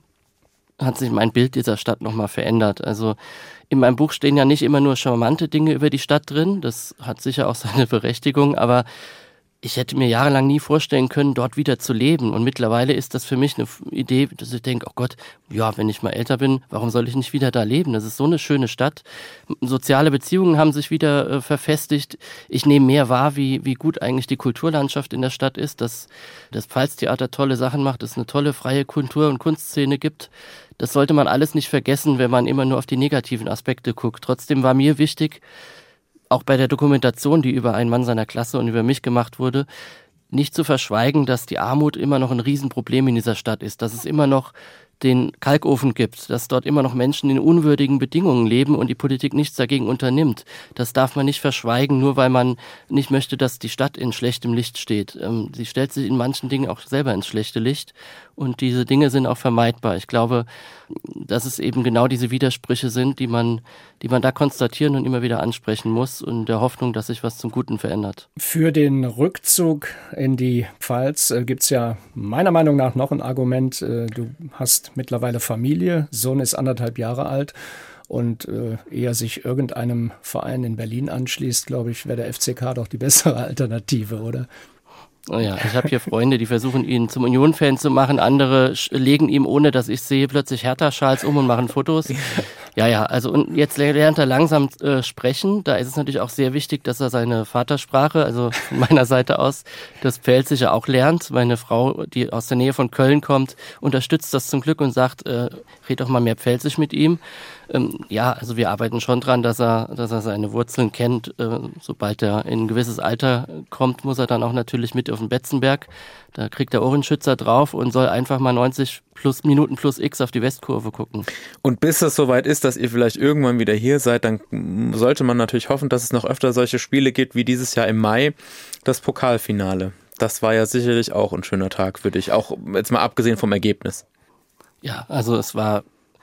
hat sich mein Bild dieser Stadt nochmal verändert. Also in meinem Buch stehen ja nicht immer nur charmante Dinge über die Stadt drin, das hat sicher auch seine Berechtigung, aber ich hätte mir jahrelang nie vorstellen können, dort wieder zu leben. Und mittlerweile ist das für mich eine Idee, dass ich denke, oh Gott, ja, wenn ich mal älter bin, warum soll ich nicht wieder da leben? Das ist so eine schöne Stadt. Soziale Beziehungen haben sich wieder äh, verfestigt. Ich nehme mehr wahr, wie, wie gut eigentlich die Kulturlandschaft in der Stadt ist, dass das Pfalztheater tolle Sachen macht, dass es eine tolle freie Kultur- und Kunstszene gibt. Das sollte man alles nicht vergessen, wenn man immer nur auf die negativen Aspekte guckt. Trotzdem war mir wichtig, auch bei der Dokumentation, die über einen Mann seiner Klasse und über mich gemacht wurde, nicht zu verschweigen, dass die Armut immer noch ein Riesenproblem in dieser Stadt ist, dass es immer noch den Kalkofen gibt, dass dort immer noch Menschen in unwürdigen Bedingungen leben und die Politik nichts dagegen unternimmt. Das darf man nicht verschweigen, nur weil man nicht möchte, dass die Stadt in schlechtem Licht steht. Ähm, sie stellt sich in manchen Dingen auch selber ins schlechte Licht und diese Dinge sind auch vermeidbar. Ich glaube, dass es eben genau diese Widersprüche sind, die man, die man da konstatieren und immer wieder ansprechen muss und der Hoffnung, dass sich was zum Guten verändert. Für den Rückzug in die Pfalz äh, gibt es ja meiner Meinung nach noch ein Argument. Äh, du hast mittlerweile Familie, Sohn ist anderthalb Jahre alt und äh, ehe er sich irgendeinem Verein in Berlin anschließt, glaube ich, wäre der F C K doch die bessere Alternative, oder? Oh ja, ich habe hier Freunde, die versuchen, ihn zum Union-Fan zu machen. Andere legen ihm, ohne dass ich sehe, plötzlich Hertha-Schals um und machen Fotos. Ja, ja, also und jetzt lernt er langsam äh, sprechen. Da ist es natürlich auch sehr wichtig, dass er seine Vatersprache, also von meiner Seite aus, das Pfälzische auch lernt. Meine Frau, die aus der Nähe von Köln kommt, unterstützt das zum Glück und sagt, äh, red doch mal mehr Pfälzisch mit ihm. Ähm, ja, also wir arbeiten schon dran, dass er, dass er seine Wurzeln kennt. Äh, sobald er in ein gewisses Alter kommt, muss er dann auch natürlich mit auf den Betzenberg. Da kriegt der Ohrenschützer drauf und soll einfach mal neunzig plus Minuten plus X auf die Westkurve gucken. Und bis es soweit ist, dass ihr vielleicht irgendwann wieder hier seid, dann sollte man natürlich hoffen, dass es noch öfter solche Spiele gibt wie dieses Jahr im Mai, das Pokalfinale. Das war ja sicherlich auch ein schöner Tag für dich, auch jetzt mal abgesehen vom Ergebnis. Ja, also es war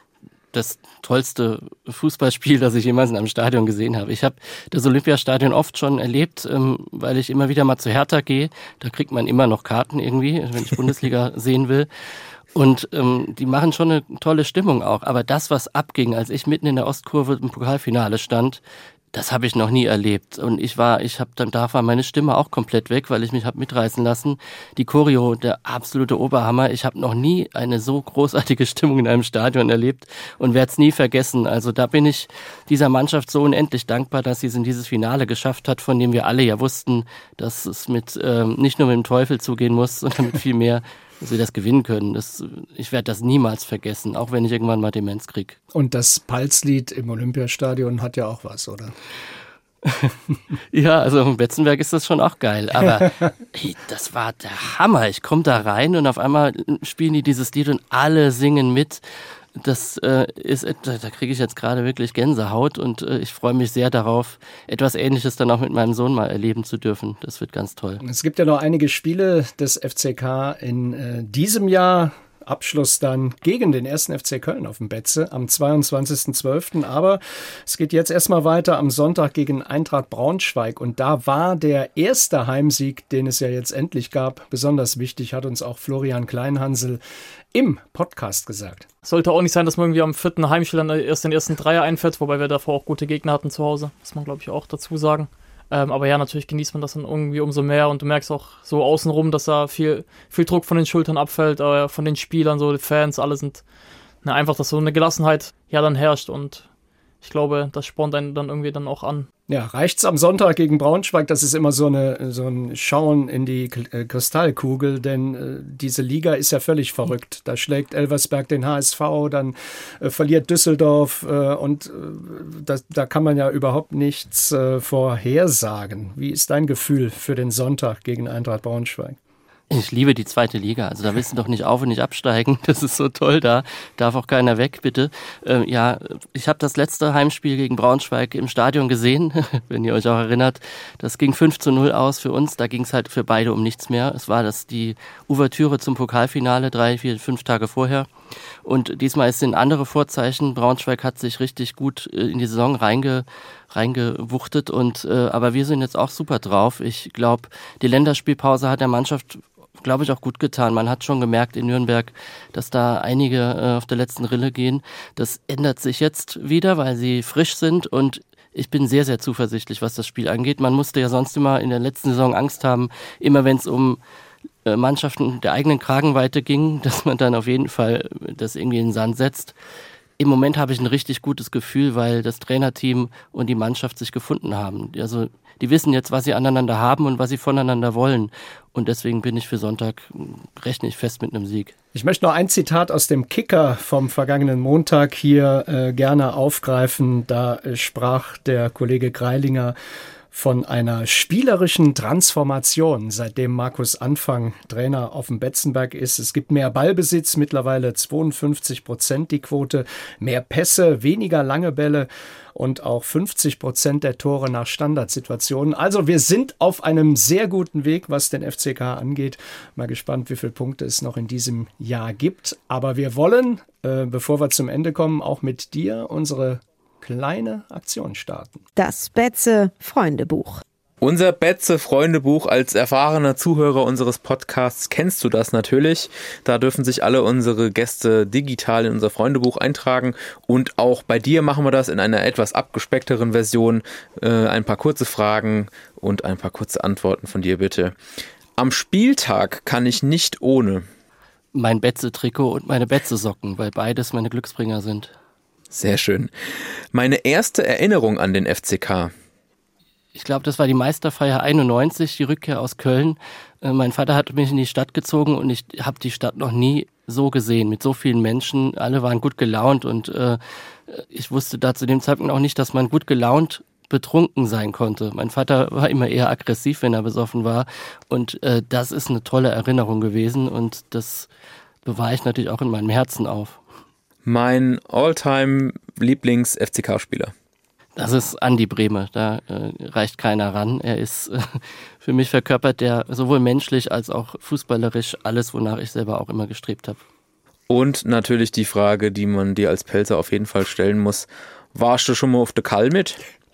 das tollste Fußballspiel, das ich jemals in einem Stadion gesehen habe. Ich habe das Olympiastadion oft schon erlebt, ähm, weil ich immer wieder mal zu Hertha gehe. Da kriegt man immer noch Karten irgendwie, wenn ich Bundesliga sehen will. Und ähm, die machen schon eine tolle Stimmung auch. Aber das, was abging, als ich mitten in der Ostkurve im Pokalfinale stand, das habe ich noch nie erlebt. Und ich war, ich habe dann, da war meine Stimme auch komplett weg, weil ich mich habe mitreißen lassen. Die Choreo, der absolute Oberhammer. Ich habe noch nie eine so großartige Stimmung in einem Stadion erlebt und werde es nie vergessen. Also da bin ich dieser Mannschaft so unendlich dankbar, dass sie es in dieses Finale geschafft hat, von dem wir alle ja wussten, dass es mit ähm, nicht nur mit dem Teufel zugehen muss, sondern mit viel mehr, dass wir das gewinnen können. Das, ich werde das niemals vergessen, auch wenn ich irgendwann mal Demenz kriege. Und das Palzlied im Olympiastadion hat ja auch was, oder? Ja, also im Betzenberg ist das schon auch geil. Aber hey, das war der Hammer. Ich komme da rein und auf einmal spielen die dieses Lied und alle singen mit. Das äh, ist, da kriege ich jetzt gerade wirklich Gänsehaut und äh, ich freue mich sehr darauf, etwas Ähnliches dann auch mit meinem Sohn mal erleben zu dürfen. Das wird ganz toll. Es gibt ja noch einige Spiele des F C K in äh, diesem Jahr. Abschluss dann gegen den ersten F C Köln auf dem Betze am zweiundzwanzigsten zwölften Aber es geht jetzt erstmal weiter am Sonntag gegen Eintracht Braunschweig. Und da war der erste Heimsieg, den es ja jetzt endlich gab, besonders wichtig, hat uns auch Florian Kleinhansel im Podcast gesagt. Sollte auch nicht sein, dass man irgendwie am vierten Heimspiel dann erst den ersten Dreier einfährt, wobei wir davor auch gute Gegner hatten zu Hause. Muss man, glaube ich, auch dazu sagen. Ähm, aber ja, natürlich genießt man das dann irgendwie umso mehr und du merkst auch so außenrum, dass da viel, viel Druck von den Schultern abfällt, äh, von den Spielern, so die Fans, alle sind, na, einfach, dass so eine Gelassenheit ja dann herrscht und ich glaube, das spornt einen dann irgendwie dann auch an. Ja, reicht's am Sonntag gegen Braunschweig? Das ist immer so eine so ein Schauen in die Kristallkugel, denn äh, diese Liga ist ja völlig verrückt. Da schlägt Elversberg den H S V, dann äh, verliert Düsseldorf äh, und äh, das, da kann man ja überhaupt nichts äh, vorhersagen. Wie ist dein Gefühl für den Sonntag gegen Eintracht Braunschweig? Ich liebe die zweite Liga, also da willst du doch nicht auf- und nicht absteigen, das ist so toll da, darf auch keiner weg, bitte. Ähm, ja, ich habe das letzte Heimspiel gegen Braunschweig im Stadion gesehen, wenn ihr euch auch erinnert, das ging fünf zu null aus für uns, da ging es halt für beide um nichts mehr. Es war das die Ouvertüre zum Pokalfinale, drei, vier, fünf Tage vorher und diesmal ist ein andere Vorzeichen, Braunschweig hat sich richtig gut in die Saison reinge reingewuchtet und äh, aber wir sind jetzt auch super drauf. Ich glaube, die Länderspielpause hat der Mannschaft, glaube ich, auch gut getan. Man hat schon gemerkt in Nürnberg, dass da einige äh, auf der letzten Rille gehen. Das ändert sich jetzt wieder, weil sie frisch sind und ich bin sehr, sehr zuversichtlich, was das Spiel angeht. Man musste ja sonst immer in der letzten Saison Angst haben, immer wenn es um äh, Mannschaften der eigenen Kragenweite ging, dass man dann auf jeden Fall das irgendwie in den Sand setzt. Im Moment habe ich ein richtig gutes Gefühl, weil das Trainerteam und die Mannschaft sich gefunden haben. Also die wissen jetzt, was sie aneinander haben und was sie voneinander wollen. Und deswegen bin ich für Sonntag, rechne ich fest mit einem Sieg. Ich möchte noch ein Zitat aus dem Kicker vom vergangenen Montag hier äh, gerne aufgreifen. Da äh, sprach der Kollege Greilinger von einer spielerischen Transformation, seitdem Markus Anfang Trainer auf dem Betzenberg ist. Es gibt mehr Ballbesitz, mittlerweile zweiundfünfzig Prozent die Quote, mehr Pässe, weniger lange Bälle und auch fünfzig Prozent der Tore nach Standardsituationen. Also wir sind auf einem sehr guten Weg, was den F C K angeht. Mal gespannt, wie viele Punkte es noch in diesem Jahr gibt. Aber wir wollen, äh, bevor wir zum Ende kommen, auch mit dir unsere kleine Aktion starten. Das Betze-Freundebuch. Unser Betze-Freundebuch, als erfahrener Zuhörer unseres Podcasts kennst du das natürlich. Da dürfen sich alle unsere Gäste digital in unser Freundebuch eintragen. Und auch bei dir machen wir das in einer etwas abgespeckteren Version. Äh, ein paar kurze Fragen und ein paar kurze Antworten von dir bitte. Am Spieltag kann ich nicht ohne mein Betze-Trikot und meine Betze-Socken, weil beides meine Glücksbringer sind. Sehr schön. Meine erste Erinnerung an den F C K. Ich glaube, das war die Meisterfeier einundneunzig, die Rückkehr aus Köln. Äh, mein Vater hat mich in die Stadt gezogen und ich habe die Stadt noch nie so gesehen, mit so vielen Menschen. Alle waren gut gelaunt und äh, ich wusste da zu dem Zeitpunkt auch nicht, dass man gut gelaunt betrunken sein konnte. Mein Vater war immer eher aggressiv, wenn er besoffen war und äh, das ist eine tolle Erinnerung gewesen und das bewahre ich natürlich auch in meinem Herzen auf. Mein All-Time-Lieblings-F C K-Spieler. Das ist Andi Brehme, da äh, reicht keiner ran. Er ist äh, für mich verkörpert der sowohl menschlich als auch fußballerisch alles, wonach ich selber auch immer gestrebt habe. Und natürlich die Frage, die man dir als Pelzer auf jeden Fall stellen muss. Warst du schon mal auf der Kall mit?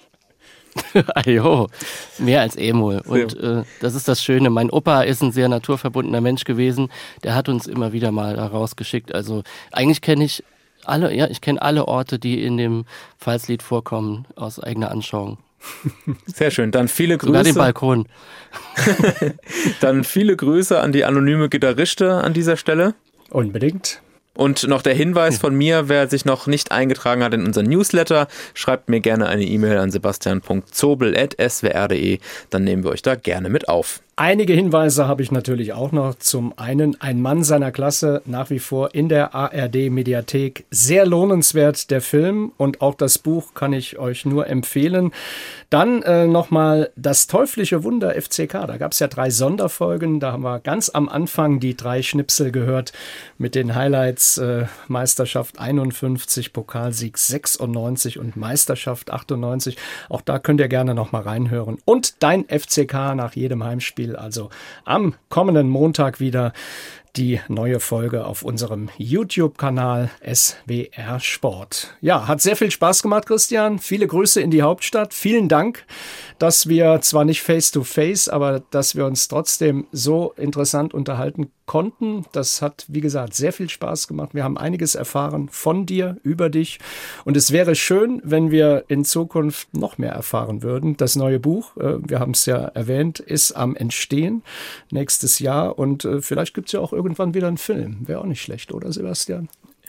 Ajo, mehr als Emol. Und äh, das ist das Schöne. Mein Opa ist ein sehr naturverbundener Mensch gewesen. Der hat uns immer wieder mal da rausgeschickt. Also eigentlich kenne ich alle, ja, ich kenne alle Orte, die in dem Pfalzlied vorkommen, aus eigener Anschauung. Sehr schön. Dann viele Grüße. Sogar den Balkon. Dann viele Grüße an die anonyme Gitarriste an dieser Stelle. Unbedingt. Und noch der Hinweis von mir, wer sich noch nicht eingetragen hat in unseren Newsletter, schreibt mir gerne eine E-Mail an sebastian punkt zobel at s w r punkt d e, dann nehmen wir euch da gerne mit auf. Einige Hinweise habe ich natürlich auch noch. Zum einen ein Mann seiner Klasse, nach wie vor in der A R D-Mediathek. Sehr lohnenswert der Film und auch das Buch kann ich euch nur empfehlen. Dann äh, nochmal das teuflische Wunder F C K. Da gab es ja drei Sonderfolgen. Da haben wir ganz am Anfang die drei Schnipsel gehört mit den Highlights äh, Meisterschaft einundfünfzig, Pokalsieg sechsundneunzig und Meisterschaft achtundneunzig. Auch da könnt ihr gerne nochmal reinhören. Und dein F C K nach jedem Heimspiel. Also am kommenden Montag wieder die neue Folge auf unserem YouTube-Kanal S W R Sport. Ja, hat sehr viel Spaß gemacht, Christian. Viele Grüße in die Hauptstadt. Vielen Dank, dass wir zwar nicht face-to-face, aber dass wir uns trotzdem so interessant unterhalten konnten. Das hat, wie gesagt, sehr viel Spaß gemacht. Wir haben einiges erfahren von dir, über dich. Und es wäre schön, wenn wir in Zukunft noch mehr erfahren würden. Das neue Buch, wir haben es ja erwähnt, ist am Entstehen nächstes Jahr. Und vielleicht gibt es ja auch irgendwann wieder einen Film. Wäre auch nicht schlecht, oder Sebastian?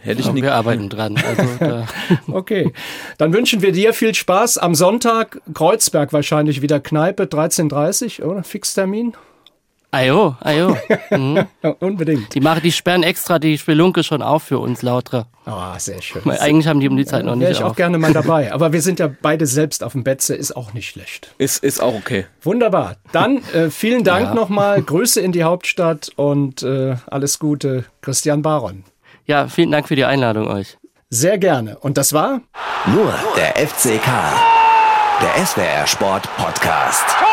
Hätte ich nicht. Wir arbeiten dran. Also, da okay, dann wünschen wir dir viel Spaß. Am Sonntag Kreuzberg wahrscheinlich wieder Kneipe, dreizehn Uhr dreißig, oder? Fixtermin? Ajo, ajo. Mhm. Ja, unbedingt. Die machen, die sperren extra die Spelunke schon auf für uns, Lautre. Ah, oh, sehr schön. Weil eigentlich haben die um die Zeit ja, noch nicht Wäre ich auf. auch gerne mal dabei. Aber wir sind ja beide selbst auf dem Betze, ist auch nicht schlecht. Ist, ist auch okay. Wunderbar. Dann äh, vielen Dank ja. nochmal. Grüße in die Hauptstadt und äh, alles Gute. Christian Baron. Ja, vielen Dank für die Einladung euch. Sehr gerne. Und das war? Nur der F C K. Der S W R Sport Podcast.